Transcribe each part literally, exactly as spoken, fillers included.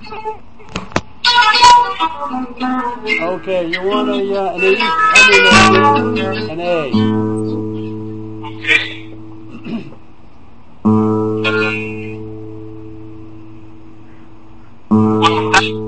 Okay, you want a, uh, an E? I mean a, an A. Okay. One more time.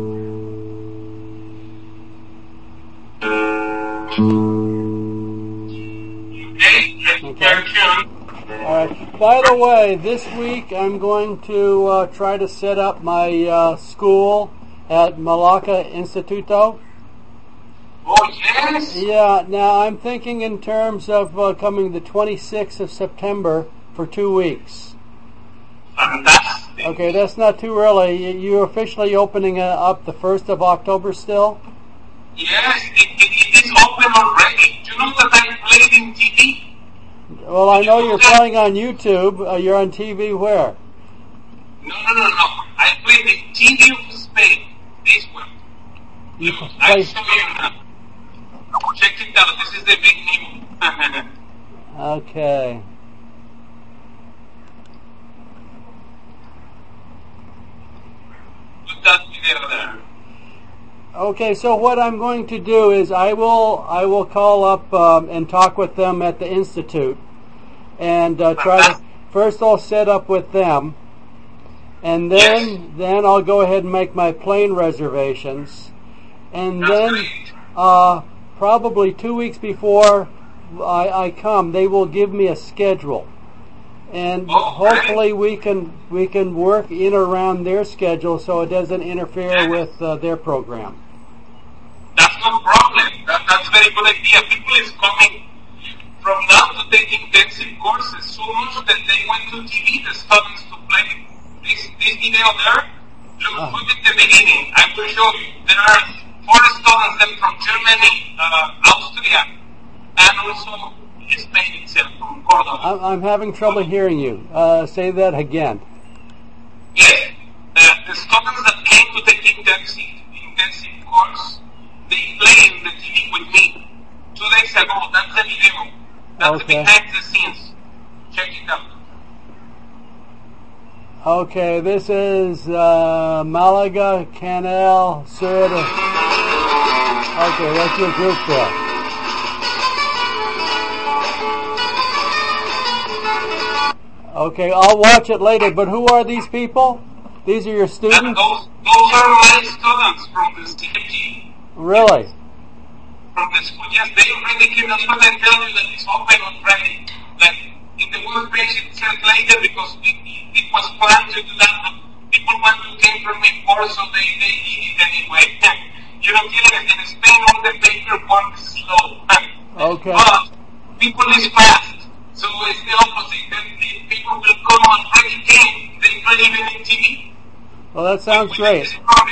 Okay. All right. By the way, this week I'm going to uh, try to set up my uh, school at Malacca Instituto. Oh, yes? Yeah, now I'm thinking in terms of uh, coming the twenty-sixth of September for two weeks. Fantastic. Okay, that's not too early. You're officially opening uh, up the first of October still? Yes, it, it, it is open already. Do you know that I played in T V? Well, I know you're playing on YouTube. Uh, you're on T V where? No, no, no, no. I played in T V of Spain. This one. You Look, play- I show you now. Check it out. This is the big new. Okay. Put that video there. Okay, so what I'm going to do is I will I will call up um, and talk with them at the institute, and uh, try to first I'll set up with them, and then Yes. then I'll go ahead and make my plane reservations, and That's then great. uh, probably two weeks before I, I come, they will give me a schedule, and Oh, hopefully we can we can work in or around their schedule so it doesn't interfere with uh, their program. That's no problem. That, that's a very good idea. People is coming from now to take intensive courses so much that they went to T V, the students, to play this, this video there. Look, Ah. look at the beginning. I will show you. There are four students then from Germany, uh, Austria, and also Spain itself, from Cordoba. I'm, I'm having trouble hearing you. Uh, say that again. Yes, uh, the students that came to take intensive, intensive course, they played in the T V with me two days ago. That's the video. That's Okay. the behind the scenes. Check it out. Okay, this is uh, Malaga Canal Sur. Okay, that's your group there. Okay, I'll watch it later, but who are these people? These are your And students? those, those are my students from the C M G, Really? from the school. Yes, they already came. That's what I tell you that it's open already. Like in the web page it says later because it, it, it was planned to do that. But people want to came from before, so they, they did it anyway. You know, kidding, in Spain all the paperwork is slow. Okay. But people is fast. So it's the opposite. Then the people will come and already came. They play even in T V. Well, that sounds great.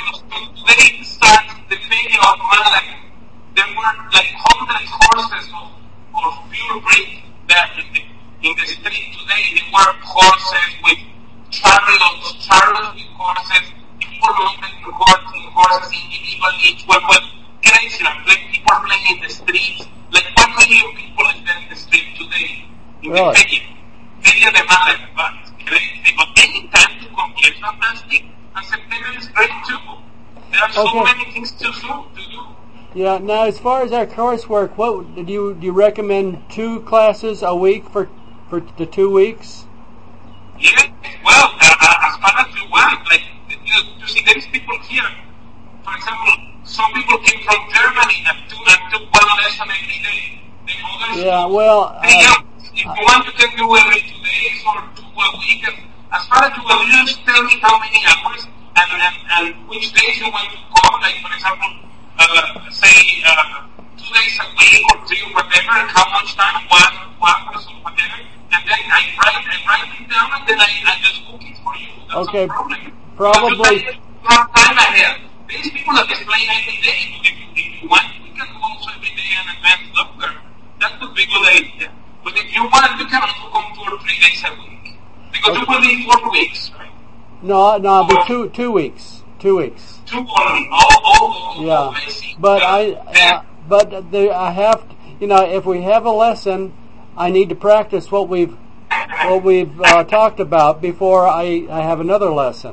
Today starts the video of Malaga. There were like hundreds horses of, of pure breed there in the, in the street today. There were horses with chariots, chariots with horses, people mounted horses individually, each one was crazy. Like people playing in the streets. Like one million people is there in the street today. In Really? the video. Video de Malaga. But crazy. But any time to complete fantastic. And September is great too. There are so Okay. many things to do. To do. Yeah. Now, as far as our coursework, what do you do? You recommend two classes a week for for the two weeks? Yes, well, uh, uh, as far as you want, like, you, you see, there is people here. For example, some people came from Germany and took, and took one lesson every day. The others, Yeah. Well. they Uh, help. If you want, you can do every two days or two a week. And as far as you will, you just tell me how many hours and, and, and which days you want to come. Like, for example, uh, say uh, two days a week or three or whatever, and how much time, one, one or so, whatever. And then I write, I write it down, and then I, I just book it for you. That's Okay, no problem. probably- You have time ahead. There's people that is playing every day. If, if you want, we can go also every day and advance longer. That would be a good idea. But if you want, you can also come two or three days a week. Because Okay. you will need four weeks, right? no, no, but two two weeks. Two weeks. Two only. Oh, oh, oh, Yeah. oh, I see. But Yeah. I, uh, but the, I have, to, you know, if we have a lesson, I need to practice what we've, what we've uh, talked about before I, I have another lesson.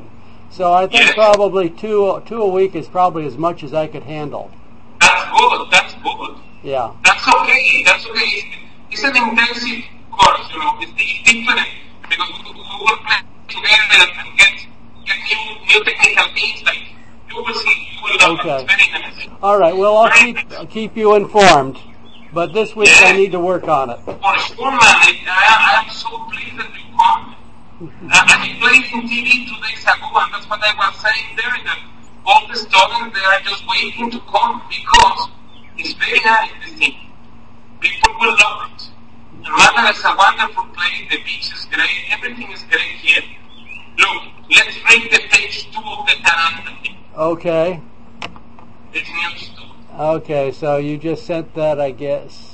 So I think yes. probably two two a week is probably as much as I could handle. That's good. That's good. Yeah. That's okay. That's okay. It's, it's an intensive course, you know. It's, it's different because we, we will play together and, and get get new new technical things. Like you will see, you will love Okay. it. It's very nice. All right. Well, I'll Very keep nice. I'll keep you informed. But this week Yeah. I need to work on it. For sure, man. I, I am so pleased that you come. Uh, I played in T V two days ago, and that's what I was saying there, that all the students, they are just waiting to come because it's very nice, this thing. People will love it. And Málaga is a wonderful place, the beach is great, everything is great here. Look, let's read the page two of the calendar. Okay. It's news too. Okay. So you just sent that, I guess.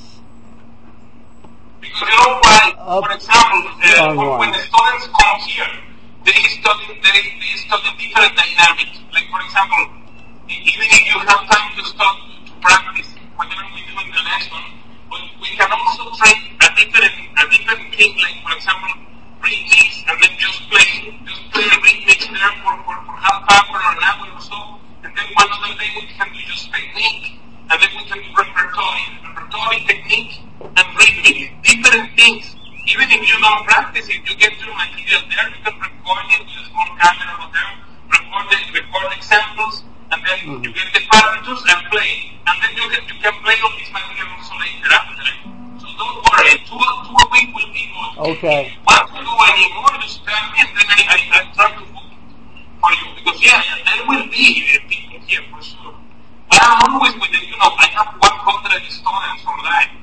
Because you know why, Up for example, uh, on when, one. when the students come here, they study, they, they study different dynamics. Like, for example, e- even if you have time to start to practice whatever we do in the lesson, but we can also train a different, a different thing, like, for example, rhythmics, and then just play, just play rhythmics there for, for, for half hour or an hour or so, and then one other day we can do just technique, and then we can do repertory, repertory technique, and rhythmic, different things. Even if you don't practice it, you get your material there, you can record it with a small camera or whatever, record it, record examples, and then Mm-hmm. you get the partitures and play. And then you can, you can play all this material also later after it. So don't worry, two, two a week will be good. Okay. If you want to do any more, just tell me, and then I, I, I try to book it for you. Because yeah, yeah, there will be uh, people here for sure. I am always with the, you know, I have one hundred students online.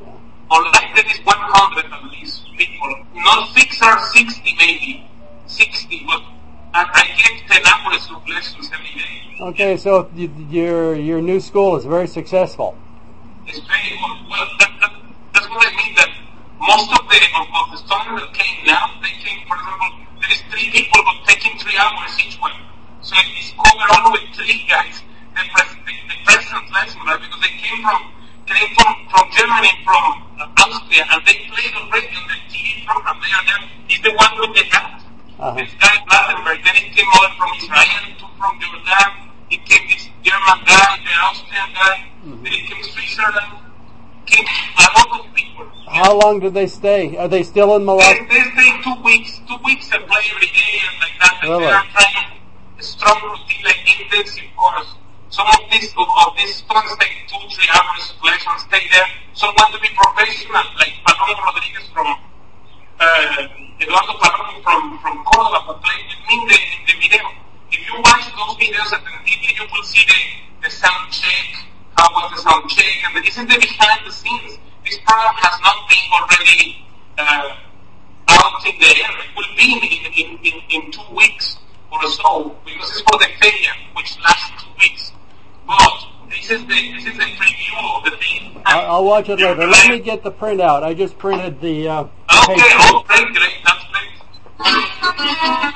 Online there is one hundred at least people. Not six or sixty maybe. sixty, but I, I give ten hours of lessons every day. Okay. So y- your your new school is very successful. It's very good. Well, that, that, that's what I mean, that most of the, of, of the students that came now, they came, for example, there is three people but taking three hours each one. So it's covered all with three guys. The, pres- the, the present lesson, right? Because they came from came from, from Germany, from uh, Austria, and they played already on the T V program. They are there. He's the one with the hat. Uh-huh. This guy Blattenberg. Then it came over from Israel, two from Jordan. It came this German guy, the Austrian guy. Mm-hmm. Then it came Switzerland. Came a lot of people. How long did they stay? Are they still in They, Malacca? they stay two weeks, two weeks and play every day and like that. And Really? they are trying a strong routine, like intensive course. Some of these of, of these students take two, three hours of lesson, stay there. Some want to be professional, like Palomo Rodriguez from uh, Eduardo Palomo from from Córdoba, who played with me in the, in the video. If you watch those videos at the T V, you will see the, the sound check, how was the sound check, and this is the behind the scenes. This program has not been already uh, out in the air. It will be in, in, in, in two weeks or so, because it's for the feria, which lasts two weeks. But this is the this is the preview of the thing. I'll, I'll watch it later. Let me get the printout. I just printed the uh, Okay, page. oh, great, great, that's great.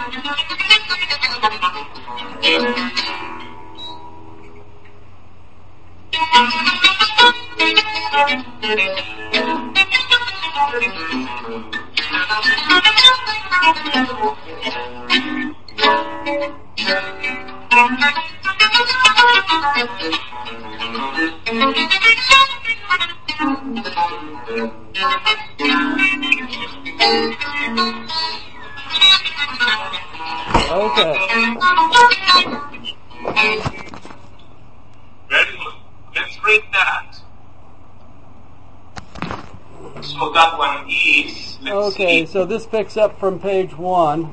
Okay. Very good. Let's read that. So that one is, let's Okay, see. so this picks up from page one.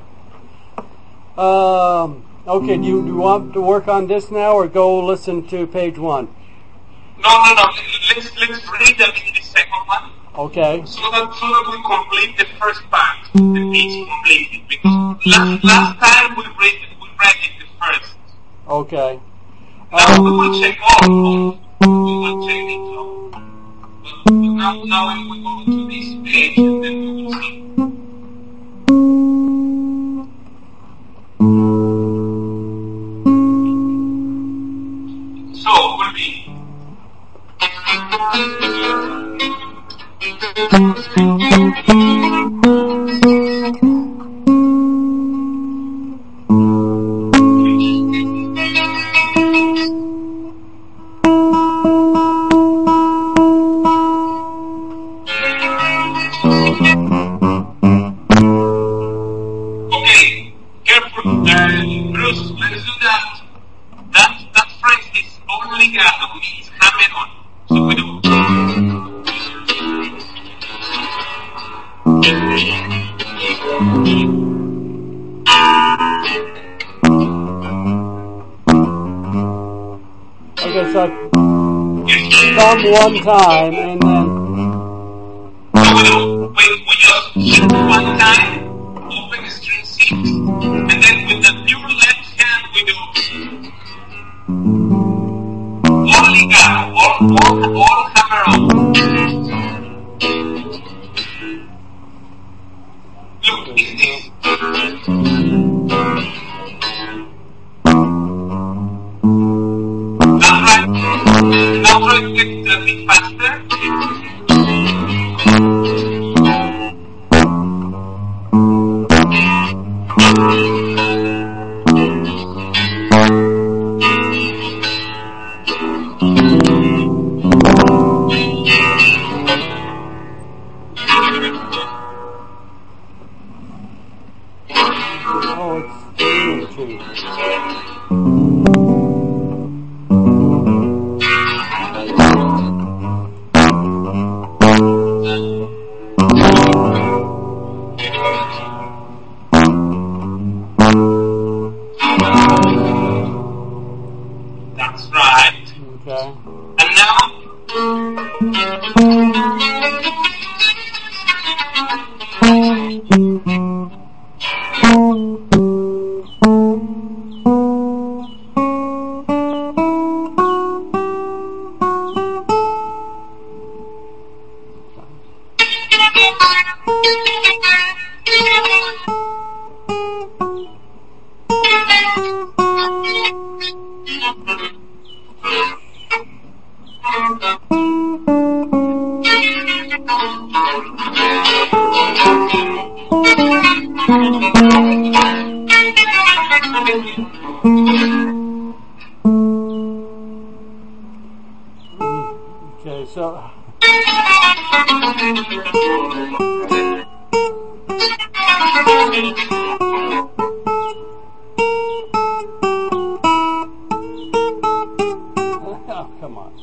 Um, okay, do you, do you want to work on this now or go listen to page one? No, no, no. Let's let's read the, the second one. Okay. So that so that we complete the first part, the page completed. Because last last time we read we read it the first. Okay. Now we Um, will check all. all. We will check it all. But, but now now we go to this page and then we will see. So it will be. Okay, so thumb one time and then. So we do, we, we just hit one time, open string six, and then with the pure left hand we do all ligado, all, all, all hammer on. Look, it's this. Now try, now try to get a bit faster. Oh, it's three and two. That's right. Okay. And now, Okay, so. Oh, come on.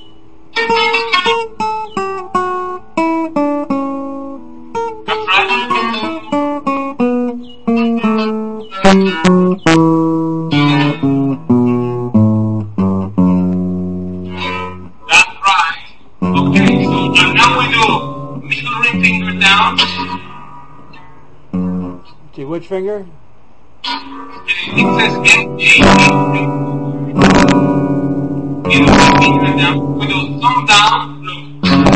that's right. That's right. Okay, so and now we do middle ring finger down, See, which finger? and it says M A. Middle ring finger down. We do thumb down. Look.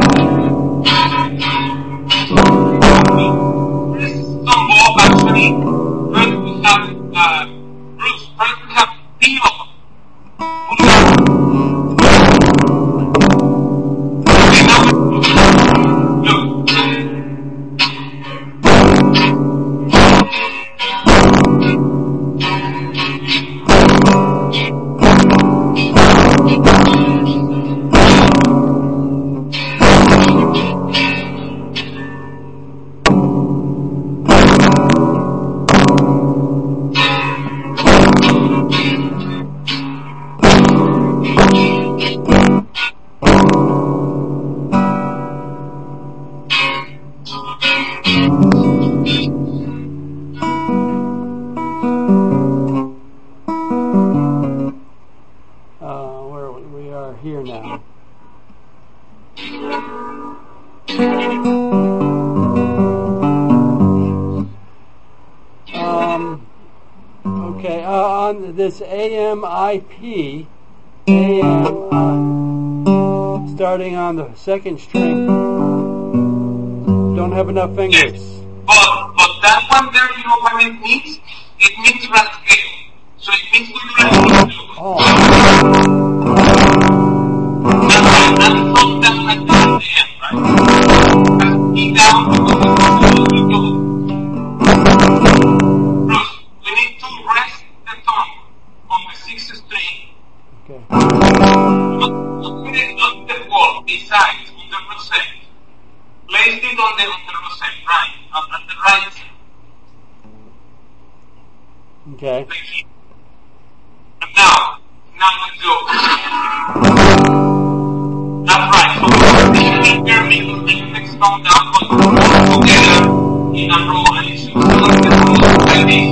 This thumb off actually. First we have uh, Bruce. First we have P off. Okay, now we look. Uh, where we, we are here now. Um, okay, uh, on this A M I P, A M, uh, starting on the second string, don't have enough fingers. But, but that one there, you know what it means? It means rasgueo. So it means we do rasgueo. Oh, That's right. And from that like that at the end, right? And E down because we do. Bruce, we need to rest the tongue on the sixth string. okay. Not put it on the wall, besides, on the rosette. Place it on the, on the rosette, right? On, on the right side. Okay. Like here. And now, now let's go. That's right. So we put the finger, middle finger, thumb down, but all together in a row, and you should see the row like this.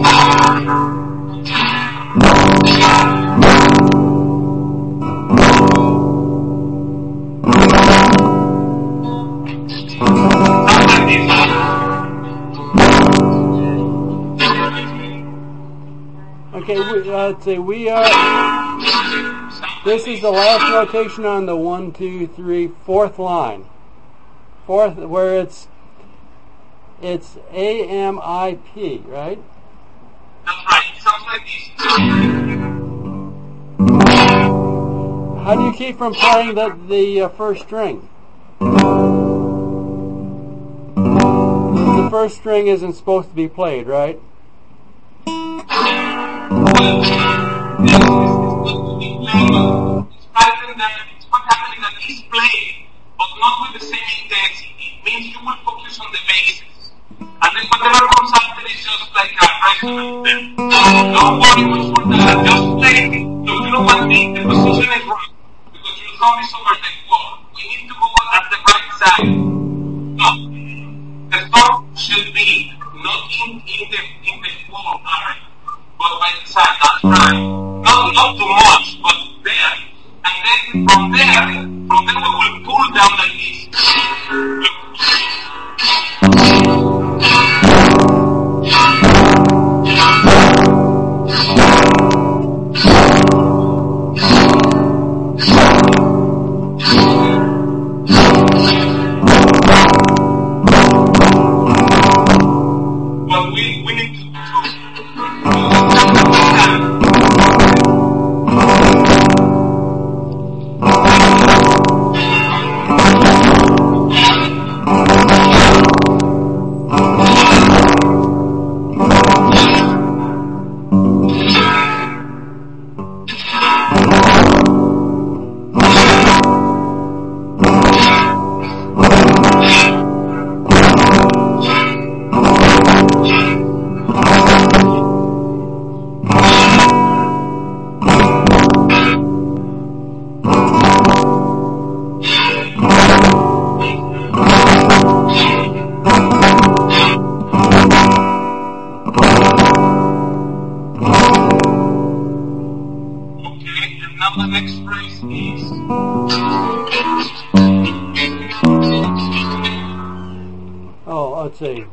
let's see, we are, this is the last notation on the one, two, three, fourth line. Fourth, where it's, it's A M I P, right? That's right. It sounds like this. How do you keep from playing the, the uh, first string? The first string isn't supposed to be played, right? Well, it's, it's supposed to be played, but it's rather than it's what happening that it's played, but not with the same intensity. It means you will focus on the basics. And then whatever comes after is just like a resume. Don't worry much for that. Just play. Look, you know what the, the position is wrong. Because your thumb is over the wall. We need to go at the right side. No. The thumb should be not in, in the in the wall area, but by the side. That's right. Not not too much, but there. And then from there, from there we will pull down like this. Look. But we, we need to, to, now the next phrase is oh, let's see.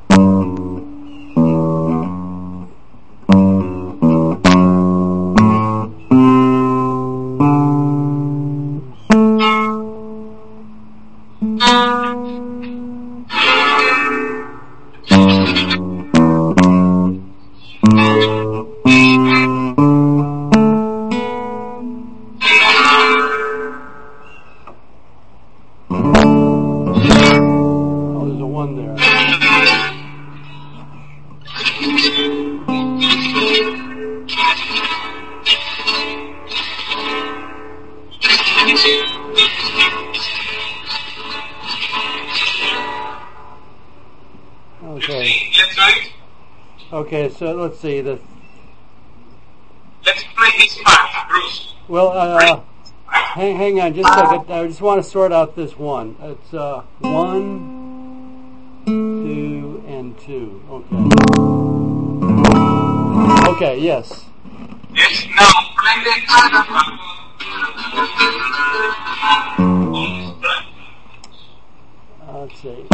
Okay, so let's see. The let's play this part, Bruce. Well, uh, hang, hang on just a second. I just want to sort out this one. It's uh, one, two, and two. Okay. Okay. Yes. Yes. Now play the other part. Let's see.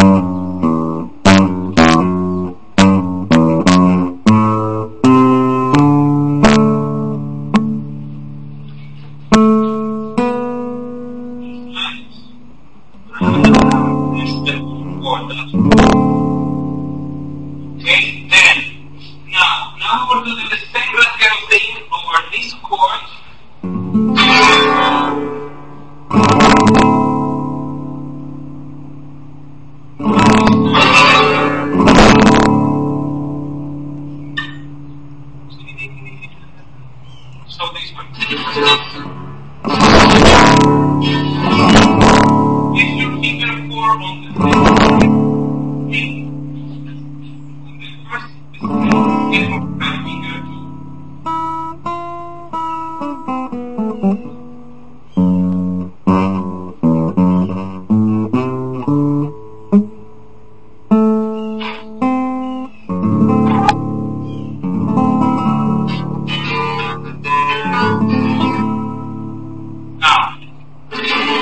Now,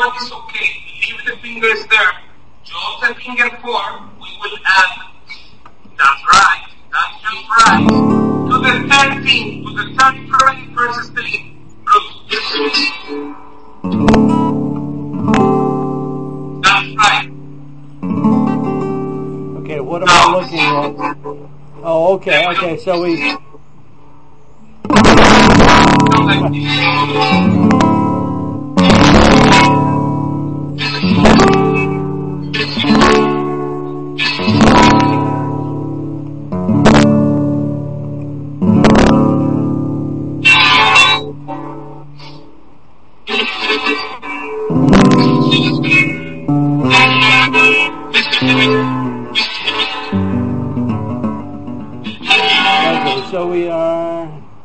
one is okay. Leave the fingers there. Just the finger four, we will add, that's right, that's just right, to the thirteen, to the third fret versus string. Bruce. That's right. Okay, what am I looking at? Oh, okay, okay, so we... Okay, so we are...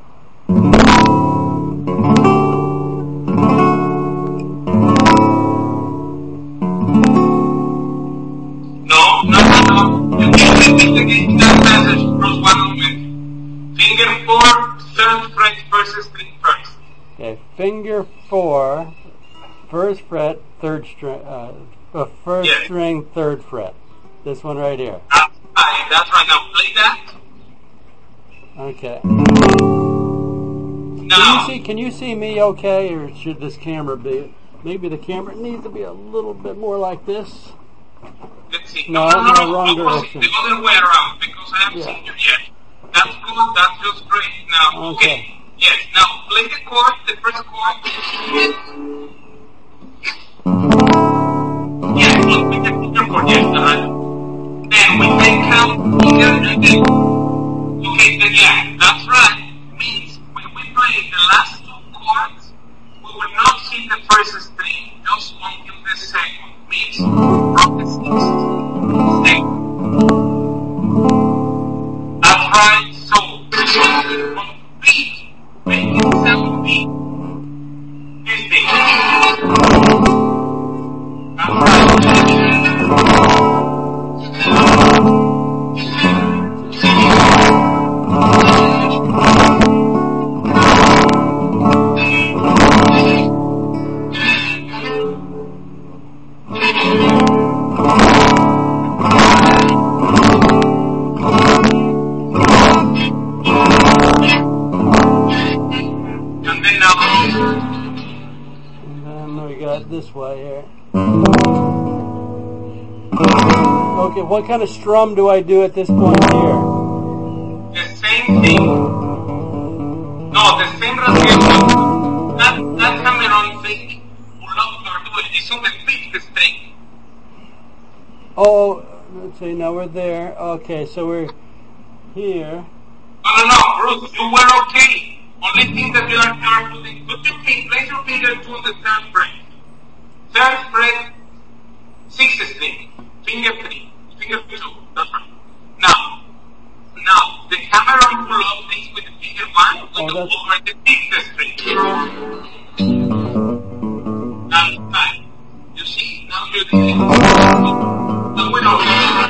No, no, no, no. You can repeat again that message, Bruce, one moment. Finger four, third fret versus string first. Okay, finger four, first fret, third string, uh, uh, first yes. string, third fret. This one right here. That's right, that's right. Now play that. Okay. Now, can you see? Can you see me? Okay, or should this camera be? Maybe the camera needs to be a little bit more like this. let's see. No, No, no, in the no, wrong opposite, direction. the other way around, because I haven't Yeah. seen you yet. That's good. That's just great. Now, okay. Okay. Yes. Now play the chord, the first chord. Yes, just play the finger chord. Yes. Uh-huh. Then we take out finger and then. Okay, then yeah, that's right. Means when we play the last two chords, we will not hit the first string, just until the second. Means from the sixth second. That's right. So on beat, make it sound beat. This thing. That's right. And then now, And then we got this way here. Okay, what kind of strum do I do at this point here? the same thing. No, the same rasgueo. That, that Cameron thing, Pull-up you're doing, is on the fifth string. Oh, let's see, now we're there. Okay, so we're here. No, no, no, Bruce, you were okay. Only thing that you are careful is put your finger, place your finger to the third fret. Third fret, sixth string, finger three, finger two, that's right. Now, now, the Cameron pull-up is with the finger one, with Oh, the that's- over the sixth string. That's right. You see, now you're doing it. Now we know.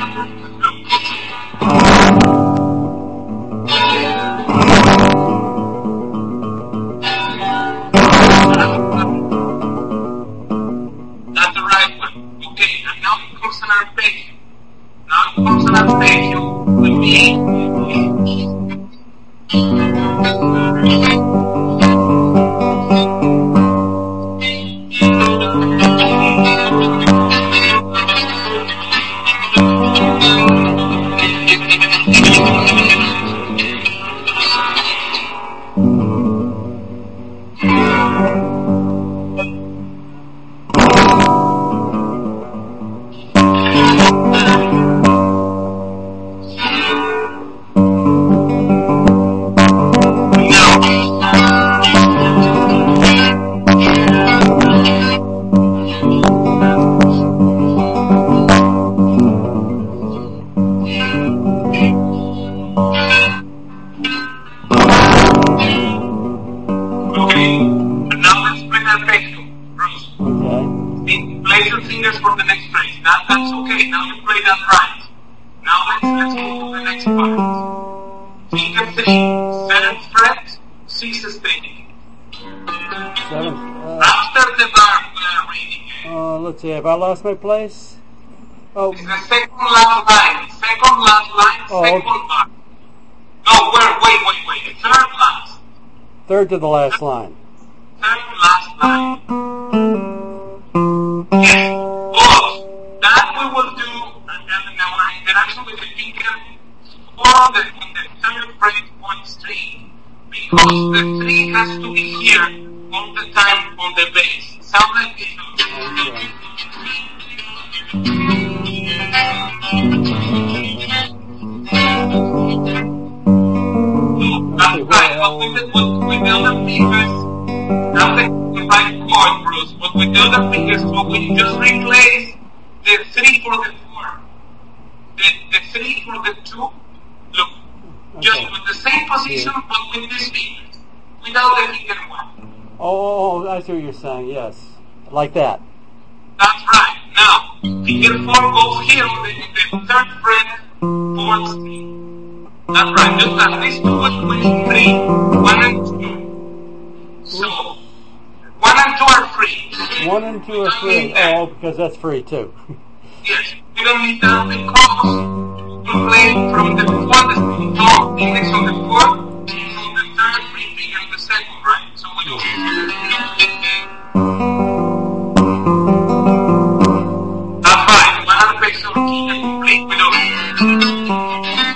That's the right one. Okay, and now it comes an arpeggio. Now it comes an arpeggio with me. Okay, and now let's play the arpeggio. Bruce, Okay. place your fingers for the next phrase. That, that's okay. Now you play that right. Now let's let's go to the next part. Finger three, seventh fret, sixth string. Seven. Uh, After the bar we are reading it, Uh, let's see, have I lost my place? Oh. It's the second last line. Second last line, Oh. second last. No, wait, wait, wait, wait. Third last. Third to the last line. Third last line. Yes. But that we will do in our interaction with the finger for the, in the third fret on string, because the three has to be here all the time on the bass. Sound like this. Okay. That's right, but with the, with, with the other fingers, that's the, the right chord, Bruce, but with the other fingers, so we just replace the three for the four, the, the three for the two, look, Okay. just with the same position, Yeah. but with these fingers, without the finger one. Oh, oh, oh, I see what you're saying, yes. Like that. That's right. Now, finger four goes here on the, in the third fret, fourth string. That's right, just like these two was with three, one and two. So, one and two are free. One and two are free. Oh, because that's free too. Yes, we don't need that because we play from the fourth string. No, index on the fourth, from the third free finger on the second, right? So we do. That's right, one hundred percent key and complete. We do.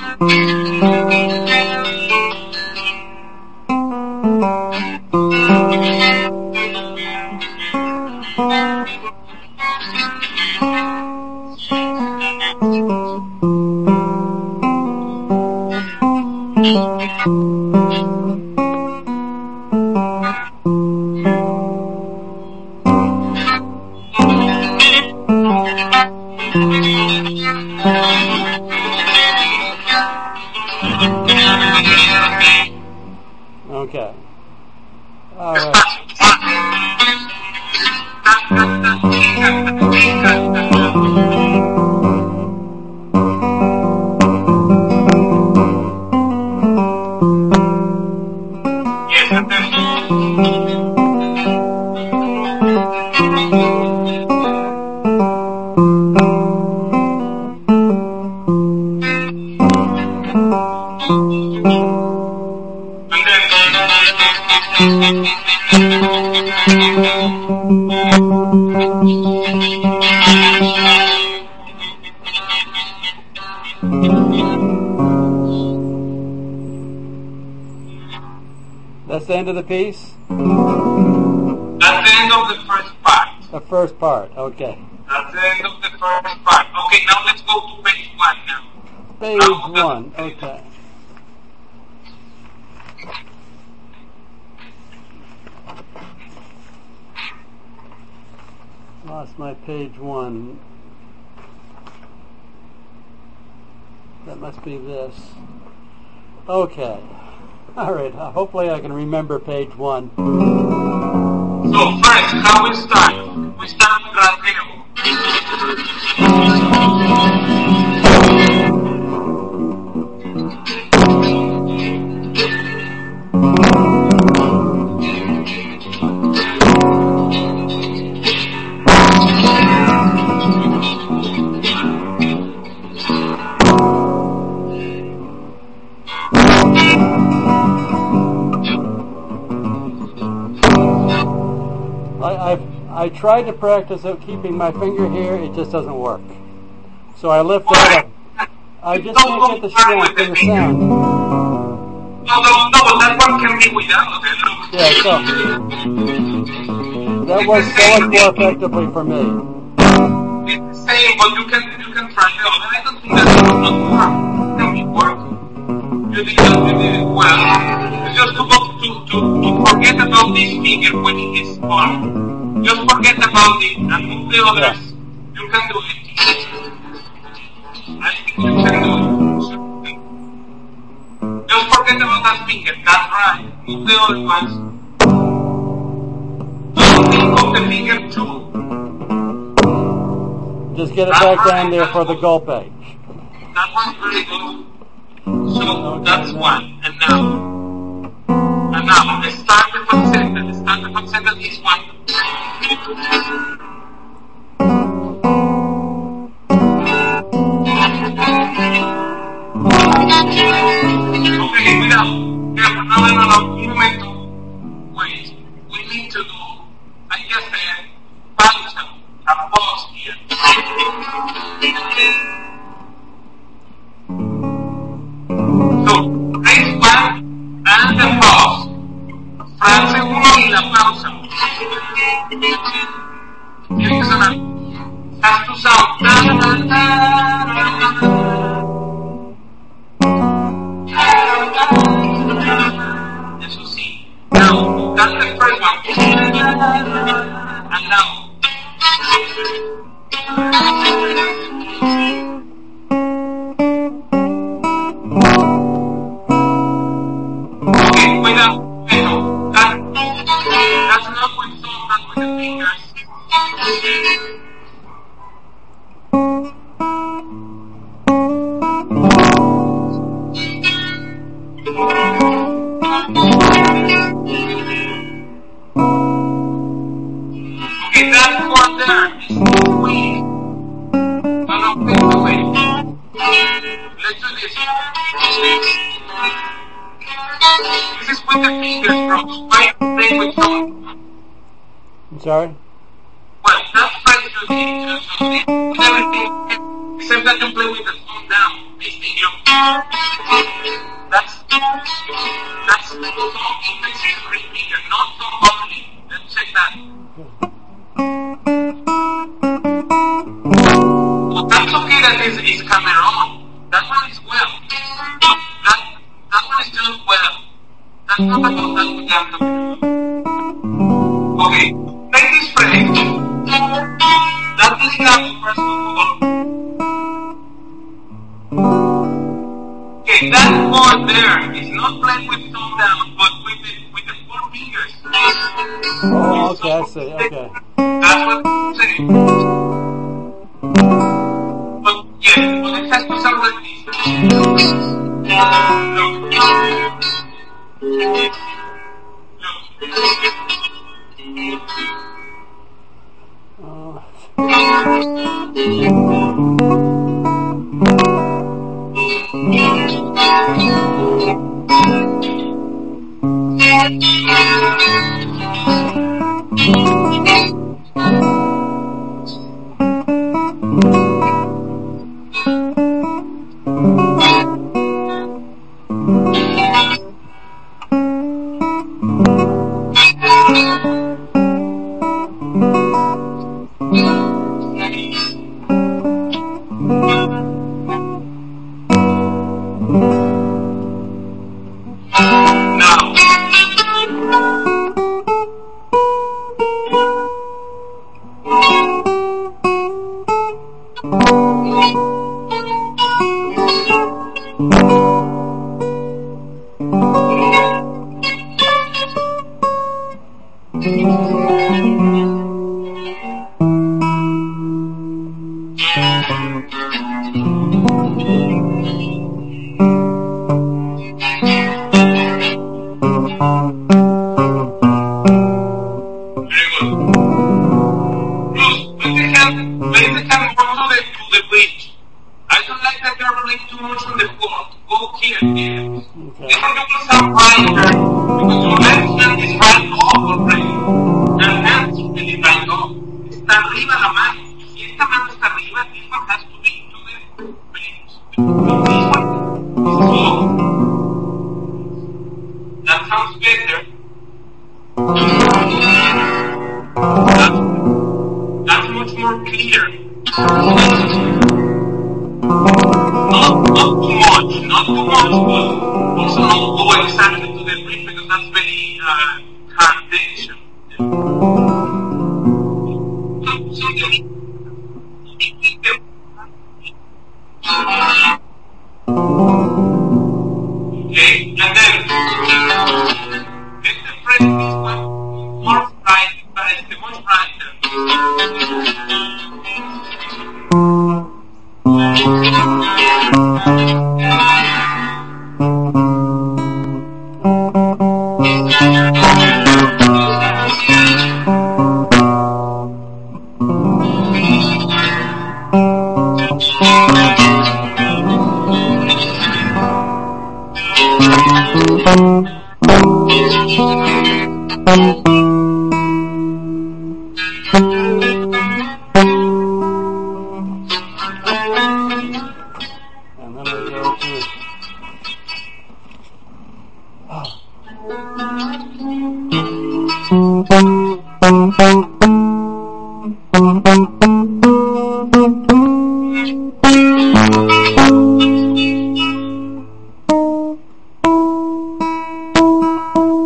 Okay. All right. Yes, and then That's the end of the piece? that's the end of the first part. The first part, okay. That's the end of the first part. Okay, now let's go to page one now. Page Now, one, okay. Lost my page one. That must be this. Okay. All right. Uh, hopefully I can remember page one. So first, how we start? We start with rasgueo. I, I've, I tried to practice of keeping my finger here. It just doesn't work. So I lift that up. I just can't get the strength in the sound. No, no, no, but that one can be without it. Look. Yeah, so that works so much more effectively for me. It's the same, but you can you can try it out. And I don't think that will not work. It can be working. You did it, you did it well. It's just to, to, to, to forget about this finger when it is on. Just forget about it and move the others. Yeah. You can do it. I think you can do it. Just forget about that finger. That's right. Move the other ones. Don't think of the finger too. Just get it back down there for the golpe. That one's very good. So that's one. And now, and now, let's start the falsetto. Let's start the falsetto. This one. I'm sorry? Well, that's trying to do everything except that you play with the thumb down. This thing, you that's that's the thumb index is three finger, not thumb only. Let's check that. Well, that's okay that is is Cameron. That one is well. That that one is just well. That's not about that what I'm talking about. Okay. Take this phrase. That is not first of all. Okay, that chord there is not playing with thumb down, but with the with the four fingers. Oh, okay, I see. Okay. That's what I'm saying. But yeah, but it has to sound like this. Look. Look.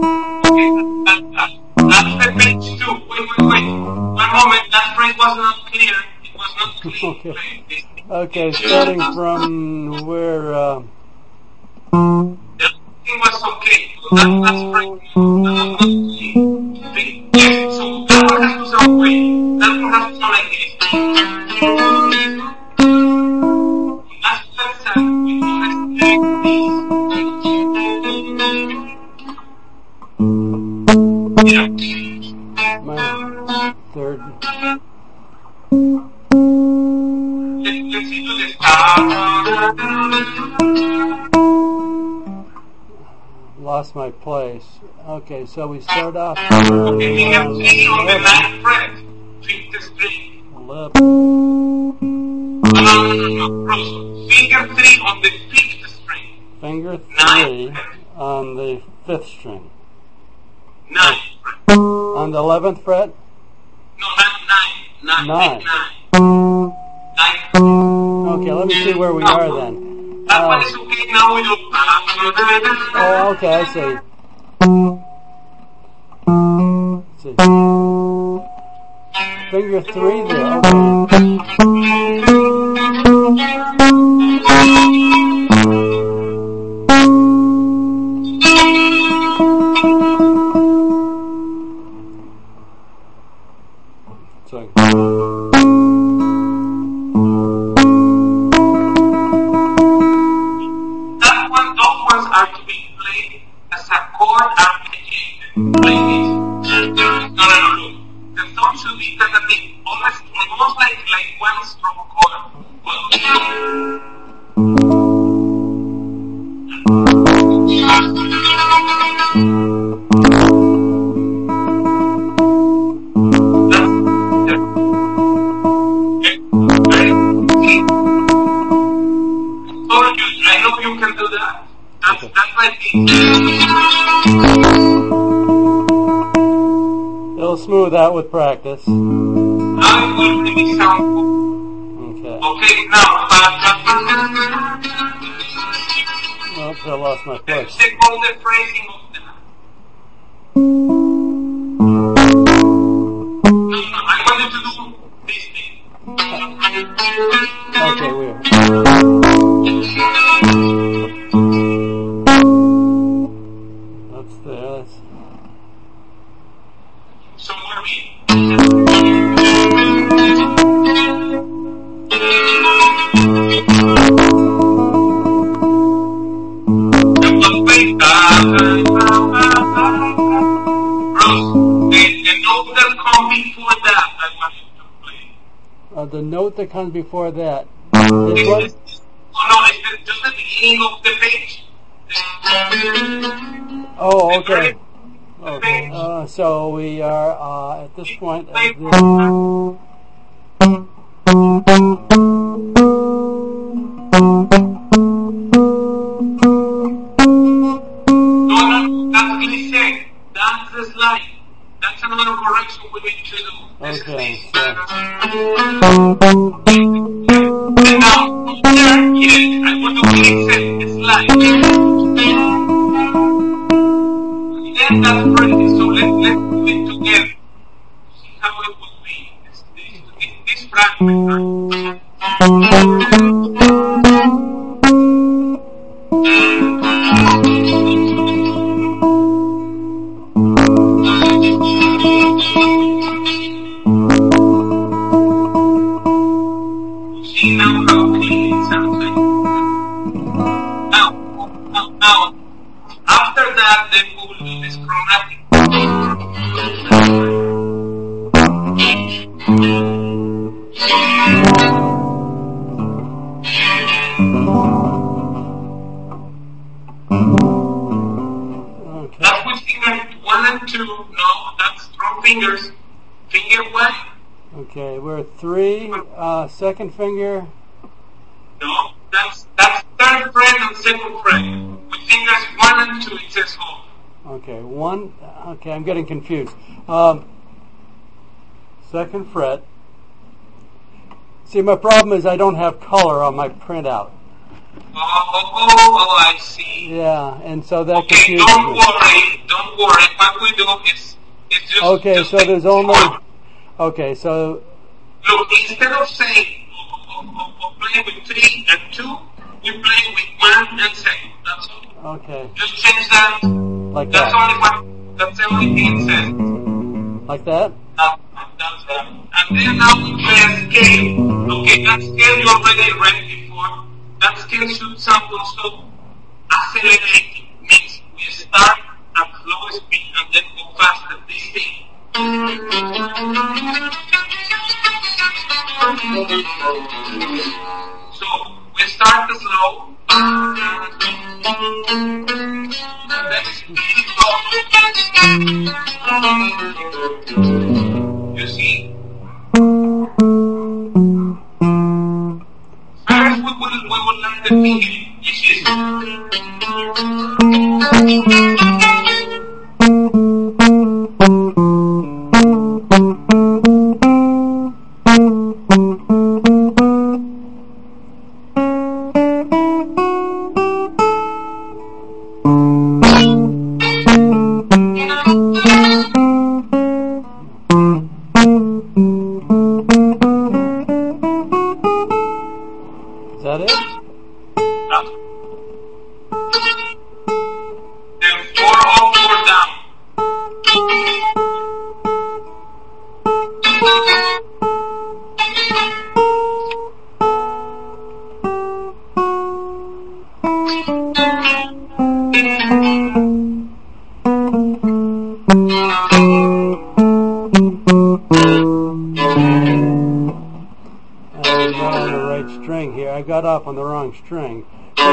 That phrase was not clear. It was not clean. Okay. Like this. Okay, starting from where, uh, Everything was okay. So that, that's right. That was not clean. Yes, so that one has to sound clean. That one has to sound like this. That's that's uh, we do this like this. Yeah. my third. Let, let's see, do this. Lost my place. Okay, so we start off Okay, we have three on the ninth fret. Fifth string. eleven. No, no, no, no, no. Bruce, finger three on the fifth string. Finger Nine. three on the fifth string. Nine. On the eleventh fret? No, not nine. Nine. Nine. Nine. Nine. Okay, let me see where we are then. That Uh, one is okay now. We do. oh, okay, I see. Let's see. Finger three there, okay. So, That one, those ones are to be played as a chord arpeggiated. Like this. No, no, no, look. The tone should be that thing, almost, almost like, like one stroke chord. Well, I know you can do that. That's, that's my thing. it'll smooth out with practice. Now it will really sound good. Okay. Okay, now, uh, Oops, I lost my place. check all the phrasing of that. No, no, I wanted to do this thing. Okay, weird. That's there. That's, So where we? uh, the note that comes before that. Is This one? this, oh no, is this just the beginning of the page? Oh, The okay. very Okay. page. Uh, so we are uh, at this point. At Wait, the, No, no, that's glissé. That's the slide. That's another correction we need to do. This Okay, is so- And now, here, yes, I want to glissé the slide. Then that's pretty. So let, let's do it together. See how it would be. This, this, this, this fragment. See now how clean it sounds like. Now, now, now, after that, then we will do this chromatic. okay. That's with finger one and two. No, that's strong fingers. Finger one. Okay, we're three. Uh, second finger. No, that's that's third fret and second fret. With fingers one and two, it says hold. Okay, one. Okay, I'm getting confused. Um, second fret. See, my problem is I don't have color on my printout. Oh, oh, oh, oh, I see. Yeah, and so that Okay, confuses don't me. worry, don't worry. What we do is, is just Okay, just so take there's this only. one. Okay, so look, instead of saying, of, of, of playing with three and two, we play with one and seven. That's all. Okay. Just change that. Like that's that. Only what, that's the only thing it says. Like that? That, that's that. And then now we play a scale. Okay, that scale you already read before. That scale should sound also accelerating. Means we start at low speed and then go faster. This thing. So we start slow and then speed up. You see? First we will we will learn the fingering, which is got off on the wrong string.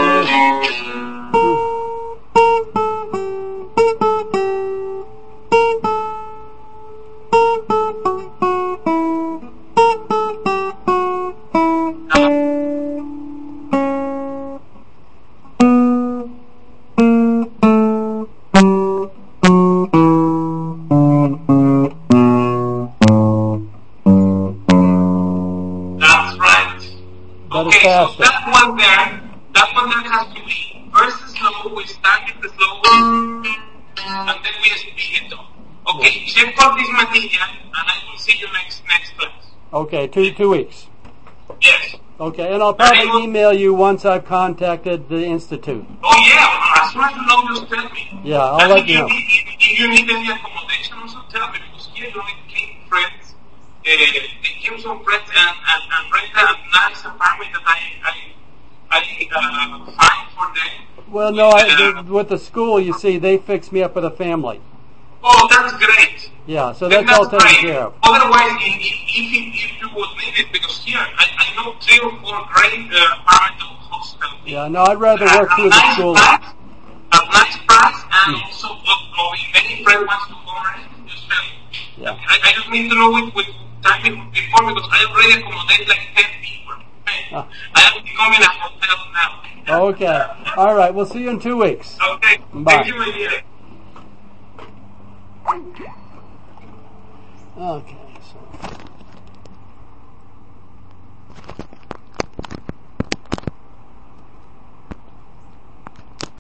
Okay, so that one there, that one there has to be first slow, we start it slow, and then we speed it up. Okay, check all this material, and I will see you next next class. Okay, two two weeks. Yes. Okay, and I'll probably and will, email you once I've contacted the Institute. Oh yeah, as soon as you know, just tell me. Yeah, I'll and let if you know. Need, if, if you need any accommodation, also tell me, because here you only came friends. Uh, they came some friends and, and, and rent a nice apartment that I I, I uh, find for them. Well, no, I, uh, the, with the school, you see, they fixed me up with a family. Oh, that's great. Yeah, so that's, that's all taken great. care of. Otherwise, if, if, if you would need it, because here I, I know three or four great uh, parental hostels. Yeah, no, I'd rather work at, through nice the school. Price, at nice price, and hmm. also, uh, if any friend wants to come in, just tell me. Yeah. I, I just need to know it with time before, because I already accommodate like ten people. Oh. I am becoming a hotel now. Okay. All right. We'll see you in two weeks. Okay. Bye. Thank you, my dear. Okay.